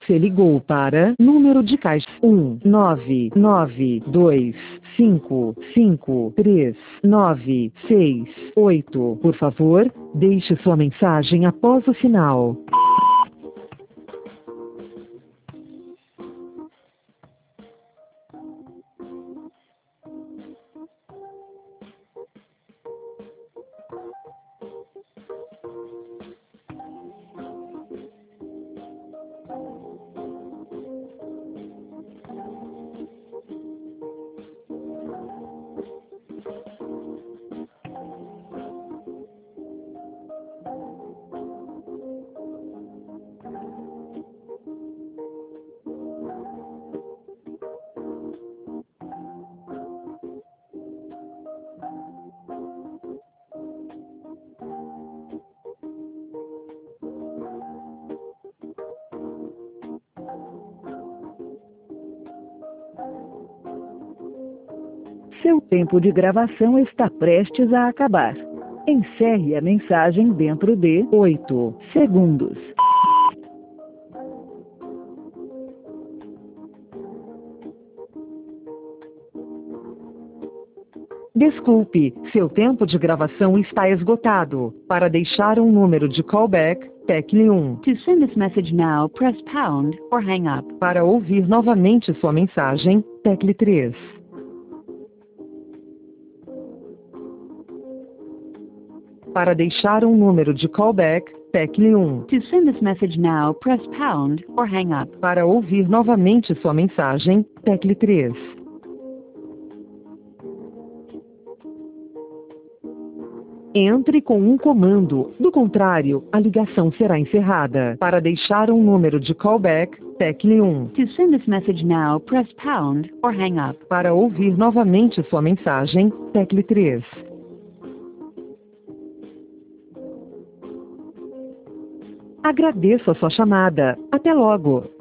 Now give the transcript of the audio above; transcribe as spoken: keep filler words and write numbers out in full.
Você ligou para número de caixa um nove nove dois cinco cinco três nove seis oito. Por favor, deixe sua mensagem após o sinal. Seu tempo de gravação está prestes a acabar. Encerre a mensagem dentro de oito segundos. Desculpe, seu tempo de gravação está esgotado. Para deixar um número de callback, tecle um. To send this message now, press pound or hang up. Para ouvir novamente sua mensagem, tecle três. Para deixar um número de callback, tecle um. To send this message now, press pound or hang up. Para ouvir novamente sua mensagem, tecle três. Entre com um comando, do contrário, a ligação será encerrada. Para deixar um número de callback, tecle um. To send this message now, press pound or hang up. Para ouvir novamente sua mensagem, tecle três. Agradeço a sua chamada. Até logo.